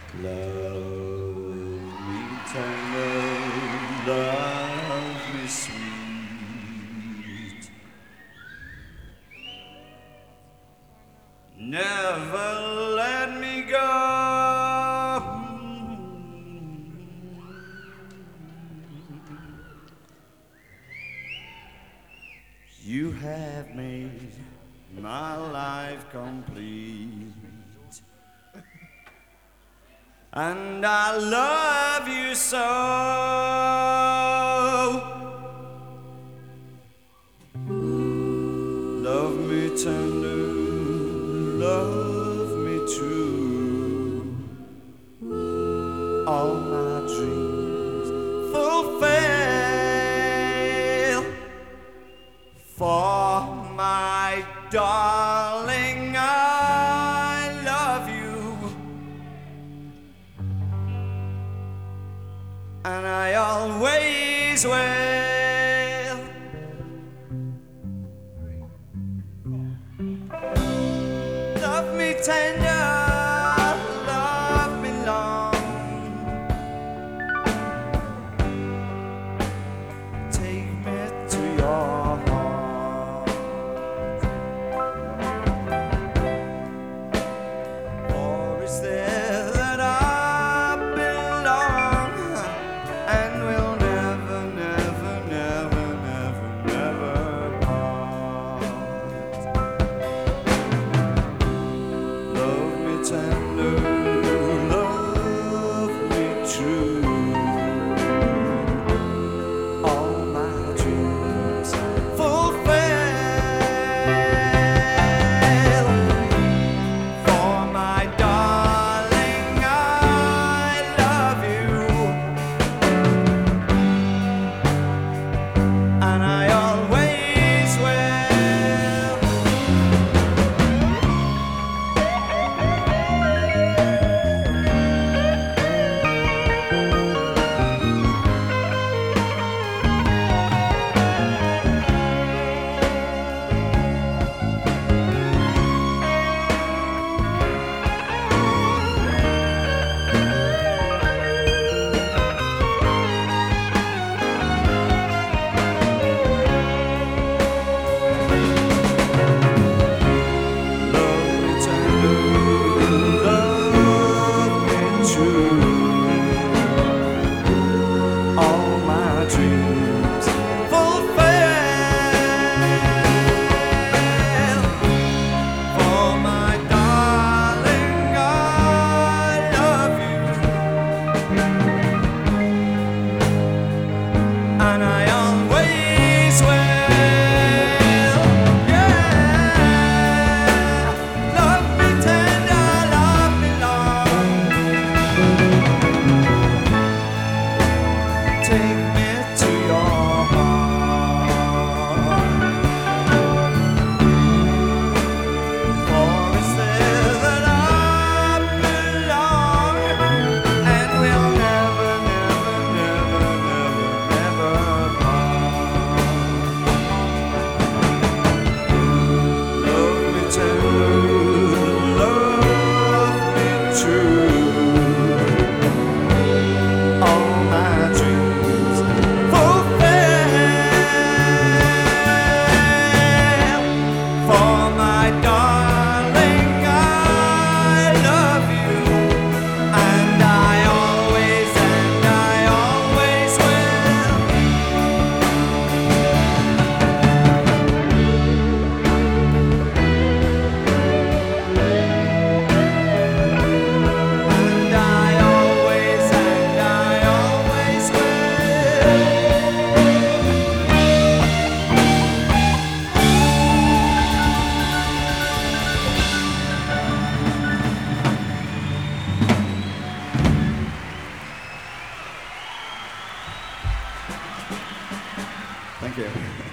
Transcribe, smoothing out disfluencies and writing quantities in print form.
Love me tender, love me sweet. Never let me go. You have made my life complete, and I love you so. Love me tender, love me true. All my dreams fulfill. For my darling, I love you, and I always will. Love me tender, love me long. Take me to your heart, for it's there that I belong, and will never, never, never, never, never part. Love me tender, love me true. All my dreams fulfill. For my darling, I love you, and I always will. Love me tender, love me true. All my dreams fulfill. For my darling, I love you, and I always will. Yeah, love me tender, love me long. Take me to your heart, for it's there that I belong, and will never, never, never, never, never part. Love me tender, love me true. All my dreams fulfill. For my darling, I love you, and I always will. And I always will. Thank you.